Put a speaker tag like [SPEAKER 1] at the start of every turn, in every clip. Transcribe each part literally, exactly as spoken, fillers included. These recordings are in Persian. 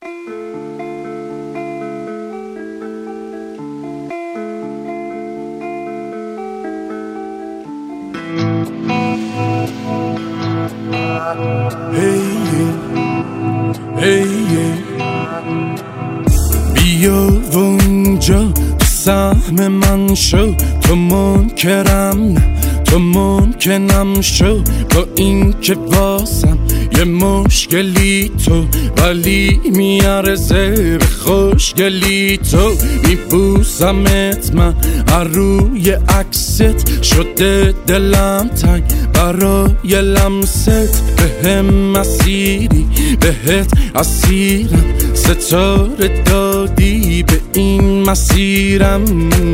[SPEAKER 1] بیا و اونجا تو سهم من شو، تو منکرم نه تو ممکنم شو، با این که واسم یه مشکلی تو، ولی میارزه به خوشگلی تو. میبوسمت من هر روی عکست، شده دلم تنگ برای لمست. به هم مسیری بهت اسیرم، ستاره دادی به این مسیرم.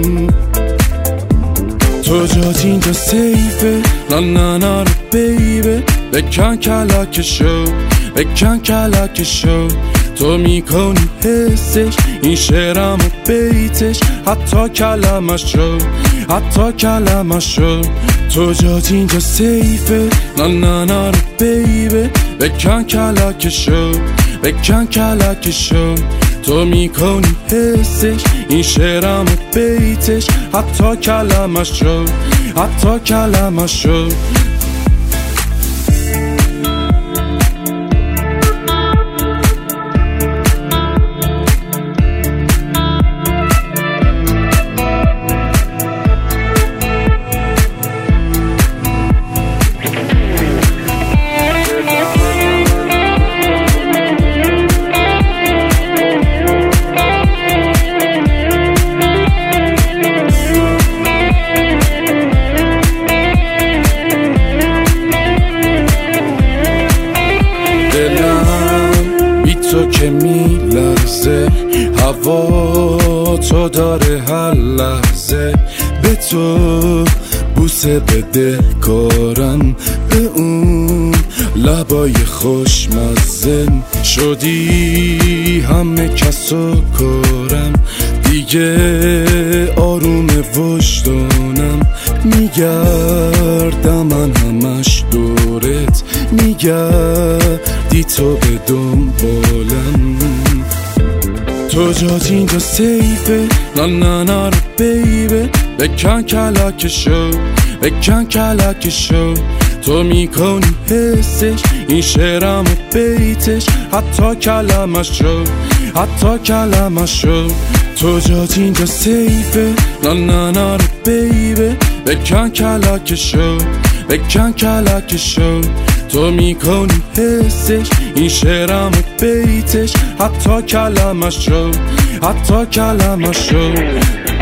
[SPEAKER 1] تو جات اینجا سیفه، نه نه نه رو بیبه، بکن کلکشو بکن کلکشو. تو میکنی حسش این شعرم و بیتش، حتی کلمشو حتی کلمشو. تو جات اینجا سیفه، نه نه نه رو بیبه، بکن کلکشو بکن کلکشو. تو میکنی حسش این شعرم و بیتش، حتی کلمشو حتی کلمشو. تو که میلرزه، هوا تو داره هر لحظه. به تو بوسه بده کارم، به اون لبای خوشمزه. شدی همه کسو کارم، دیگه آروم وجدانم. میگردم من همش دورت، میگردی تو به دنبالم. تو جات اینجا سیفه، نه نه نه رو بیبه، بکن کلکشو بکن کلکشو. تو میکنی حسش این شعرم و بیتش، حتی کلمشو حتی کلمشو. تو جات اینجا سیفه، نه نه نه رو بیبه، بکن کلکشو بکن کلکشو. تو میکنی حسش این شعرم و بیتش، حتی کلمشو حتی کلمشو.